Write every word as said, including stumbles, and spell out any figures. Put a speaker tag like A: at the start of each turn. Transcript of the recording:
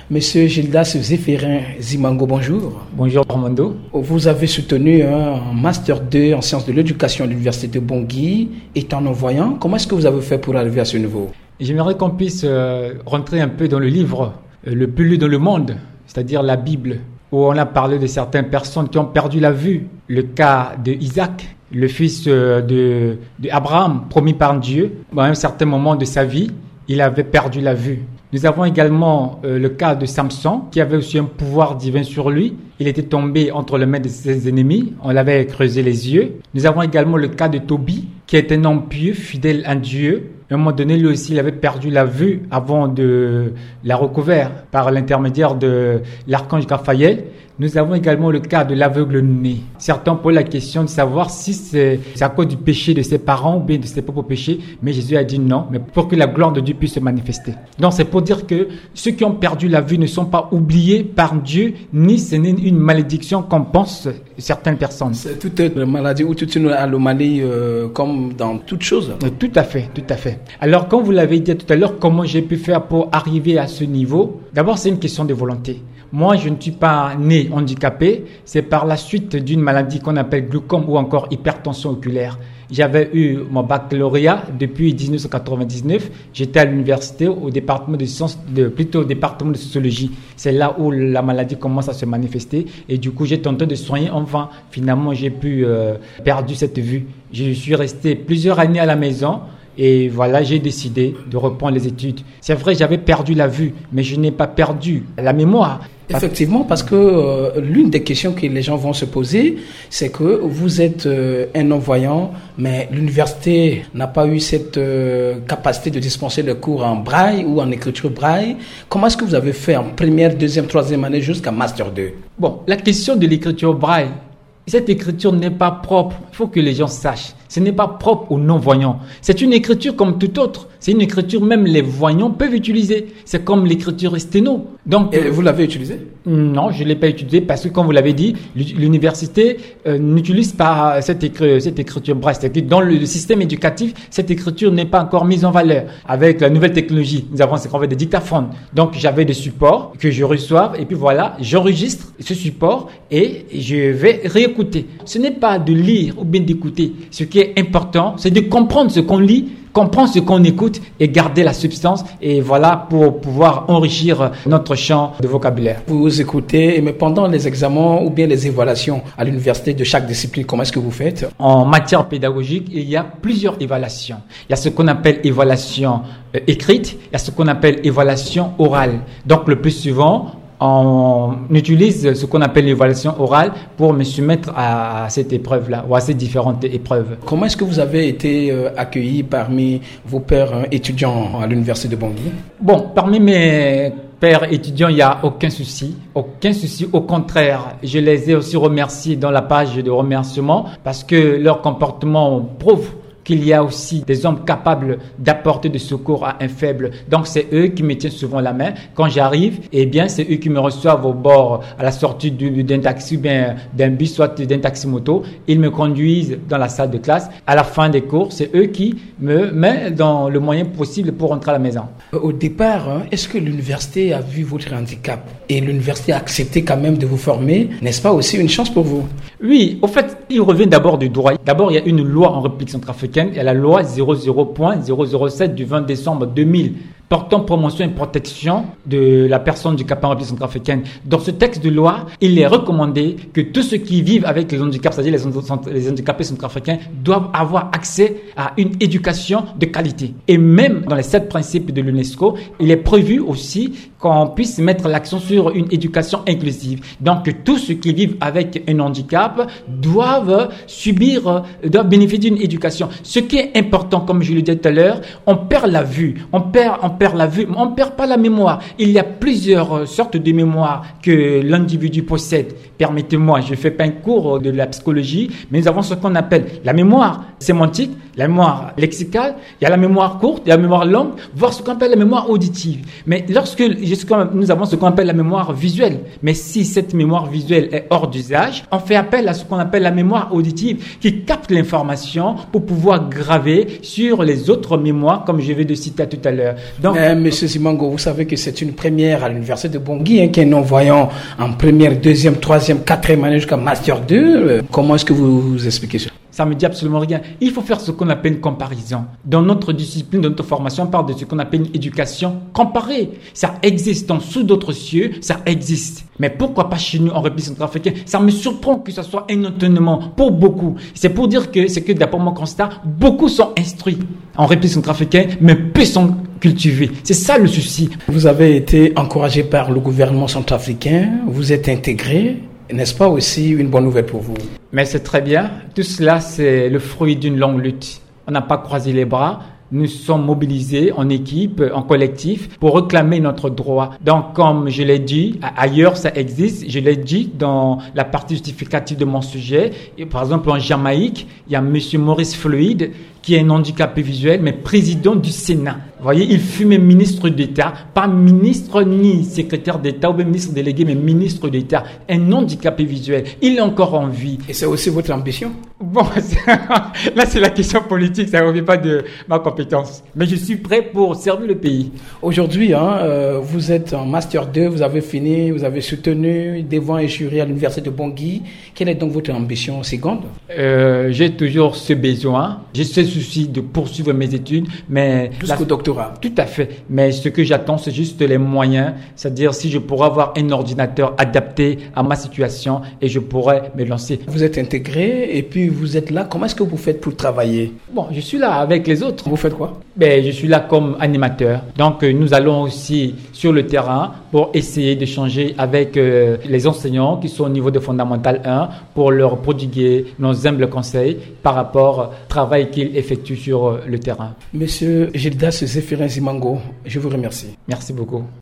A: Monsieur Gildas Zéphirin Zimango, bonjour.
B: Bonjour Armando.
A: Vous avez soutenu un Master deux en sciences de l'éducation à l'Université de Bangui. Étant non-voyant, comment est-ce que vous avez fait pour arriver à ce niveau?
B: J'aimerais qu'on puisse euh, rentrer un peu dans le livre euh, le plus lu dans le monde, c'est-à-dire la Bible, où on a parlé de certaines personnes qui ont perdu la vue. Le cas de Isaac, le fils euh, de, de Abraham, promis par Dieu. À un certain moment de sa vie, il avait perdu la vue. Nous avons également euh, le cas de Samson, qui avait aussi un pouvoir divin sur lui. Il était tombé entre les mains de ses ennemis. On l'avait creusé les yeux. Nous avons également le cas de Tobie, qui est un homme pieux, fidèle à Dieu. À un moment donné, lui aussi, il avait perdu la vue avant de la recouvrir par l'intermédiaire de l'archange Raphaël. Nous avons également le cas de l'aveugle né. Certains posent la question de savoir si c'est à cause du péché de ses parents ou bien de ses propres péchés. Mais Jésus a dit non, mais pour que la gloire de Dieu puisse se manifester. Donc c'est pour dire que ceux qui ont perdu la vue ne sont pas oubliés par Dieu, ni ce n'est une malédiction comme pensent certaines personnes.
A: C'est toute une maladie ou toute une anomalie euh, comme dans toute chose.
B: Tout à fait, tout à fait. Alors comme vous l'avez dit tout à l'heure, comment j'ai pu faire pour arriver à ce niveau? D'abord, c'est une question de volonté. Moi, je ne suis pas né handicapé. C'est par la suite d'une maladie qu'on appelle glaucome ou encore hypertension oculaire. J'avais eu mon baccalauréat depuis dix-neuf cent quatre-vingt-dix-neuf. J'étais à l'université au département de sciences, de, plutôt au département de sociologie. C'est là où la maladie commence à se manifester. Et du coup, j'ai tenté de soigner en vain. Finalement, j'ai pu euh, perdre cette vue. Je suis resté plusieurs années à la maison. Et voilà, j'ai décidé de reprendre les études. C'est vrai, j'avais perdu la vue, mais je n'ai pas perdu la mémoire.
A: Effectivement, parce que euh, l'une des questions que les gens vont se poser, c'est que vous êtes euh, un non-voyant, mais l'université n'a pas eu cette euh, capacité de dispenser les cours en braille ou en écriture braille. Comment est-ce que vous avez fait en première, deuxième, troisième année jusqu'à Master deux?
B: Bon, la question de l'écriture braille, cette écriture n'est pas propre. Il faut que les gens sachent. Ce n'est pas propre aux non-voyants. C'est une écriture comme toute autre. C'est une écriture même les voyants peuvent utiliser. C'est comme l'écriture sténo. Donc,
A: et vous l'avez utilisée?
B: Non, je ne l'ai pas utilisée parce que, comme vous l'avez dit, l'université euh, n'utilise pas cette, écri cette écriture braille. C'est-à-dire que dans le système éducatif, cette écriture n'est pas encore mise en valeur. Avec la nouvelle technologie, nous avons ce qu'on appelle des dictaphones. Donc, j'avais des supports que je reçois et puis voilà, j'enregistre ce support et je vais réécouter. Ce n'est pas de lire ou bien d'écouter. Ce qui est important, c'est de comprendre ce qu'on lit, comprendre ce qu'on écoute et garder la substance. Et voilà pour pouvoir enrichir notre champ de vocabulaire.
A: Vous écoutez, mais pendant les examens ou bien les évaluations à l'université de chaque discipline, comment est-ce que vous faites?
B: En matière pédagogique, il y a plusieurs évaluations. Il y a ce qu'on appelle évaluation euh, écrite, il y a ce qu'on appelle évaluation orale. Donc le plus souvent, on utilise ce qu'on appelle l'évaluation orale pour me soumettre à cette épreuve-là, ou à ces différentes épreuves.
A: Comment est-ce que vous avez été euh, accueilli parmi vos pairs euh, étudiants à l'université de Bangui?
B: Bon, parmi mes pairs étudiants, il n'y a aucun souci, aucun souci. Au contraire, je les ai aussi remerciés dans la page de remerciement parce que leur comportement prouve qu'il y a aussi des hommes capables d'apporter du secours à un faible. Donc, c'est eux qui me tiennent souvent la main. Quand j'arrive, eh bien, c'est eux qui me reçoivent au bord, à la sortie d'un taxi ou bien d'un bus, soit d'un taxi-moto. Ils me conduisent dans la salle de classe. À la fin des cours, c'est eux qui me mettent dans le moyen possible pour rentrer à la maison.
A: Au départ, hein, est-ce que l'université a vu votre handicap et l'université a accepté quand même de vous former? N'est-ce pas aussi une chance pour vous?
B: Oui, au fait, il revient d'abord du droit. D'abord, il y a une loi en République centrafricaine. Il y a la loi zéro zéro point zéro zéro sept du vingt décembre deux mille portant promotion et protection de la personne handicapée en République centrafricaine. Dans ce texte de loi, il est recommandé que tous ceux qui vivent avec les handicaps, c'est-à-dire les, les handicapés centrafricains, doivent avoir accès à une éducation de qualité. Et même dans les sept principes de l'UNESCO, il est prévu aussi qu'on puisse mettre l'accent sur une éducation inclusive. Donc, que tous ceux qui vivent avec un handicap doivent subir, doivent bénéficier d'une éducation. Ce qui est important, comme je le disais tout à l'heure, on perd la vue, on perd, on perd la vue, mais on ne perd pas la mémoire. Il y a plusieurs sortes de mémoires que l'individu possède. Permettez-moi, je ne fais pas un cours de la psychologie, mais nous avons ce qu'on appelle la mémoire sémantique, La mémoire lexicale, il y a la mémoire courte, il y a la mémoire longue, voire ce qu'on appelle la mémoire auditive. Mais lorsque nous avons ce qu'on appelle la mémoire visuelle, mais si cette mémoire visuelle est hors d'usage, on fait appel à ce qu'on appelle la mémoire auditive qui capte l'information pour pouvoir graver sur les autres mémoires, comme je vais de citer tout à l'heure.
A: Donc, euh, Monsieur Zimango, vous savez que c'est une première à l'université de Bangui, hein, qu'un non-voyant en première, deuxième, troisième, quatrième année jusqu'à Master deux. Euh, comment est-ce que vous, vous expliquez ça?
B: Ça me dit absolument rien. Il faut faire ce qu'on appelle une comparaison. Dans notre discipline, dans notre formation, on parle de ce qu'on appelle une éducation comparée. Ça existe dans sous d'autres cieux, ça existe. Mais pourquoi pas chez nous en République centrafricaine? Ça me surprend que ce soit un étonnement pour beaucoup. C'est pour dire que c'est que d'après mon constat, beaucoup sont instruits en République centrafricaine, mais peu sont cultivés. C'est ça le souci.
A: Vous avez été encouragé par le gouvernement centrafricain, vous êtes intégré. N'est-ce pas aussi une bonne nouvelle pour vous?
B: Mais c'est très bien. Tout cela, c'est le fruit d'une longue lutte. On n'a pas croisé les bras. Nous sommes mobilisés en équipe, en collectif, pour réclamer notre droit. Donc, comme je l'ai dit, ailleurs ça existe. Je l'ai dit dans la partie justificative de mon sujet. Et par exemple, en Jamaïque, il y a Monsieur Maurice Floyd, qui est un handicapé visuel, mais président du Sénat. Vous voyez, il fut même ministre d'État, pas ministre ni secrétaire d'État ou même ministre délégué, mais ministre d'État. Un handicapé visuel. Il est encore en vie.
A: Et c'est aussi votre ambition?
B: Bon, là c'est la question politique, ça ne revient pas de ma compétence. Mais je suis prêt pour servir le pays.
A: Aujourd'hui, hein, euh, vous êtes en Master deux, vous avez fini, vous avez soutenu devant un jury à l'université de Bangui. Quelle est donc votre ambition seconde?
B: euh, J'ai toujours ce besoin, j'ai ce souci de poursuivre mes études, mais
A: jusqu'au doctorat.
B: Tout à fait. Mais ce que j'attends, c'est juste les moyens, c'est-à-dire si je pourrais avoir un ordinateur adapté à ma situation et je pourrais me lancer.
A: Vous êtes intégré et puis vous êtes là. Comment est-ce que vous faites pour travailler?
B: Bon, je suis là avec les autres.
A: Vous faites quoi?
B: Ben, je suis là comme animateur. Donc, euh, nous allons aussi sur le terrain pour essayer d'échanger avec euh, les enseignants qui sont au niveau de Fondamental un pour leur prodiguer nos humbles conseils par rapport au travail qu'ils effectuent sur euh, le terrain.
A: Monsieur Gildas Zéphirin Zimango, je vous remercie.
B: Merci beaucoup.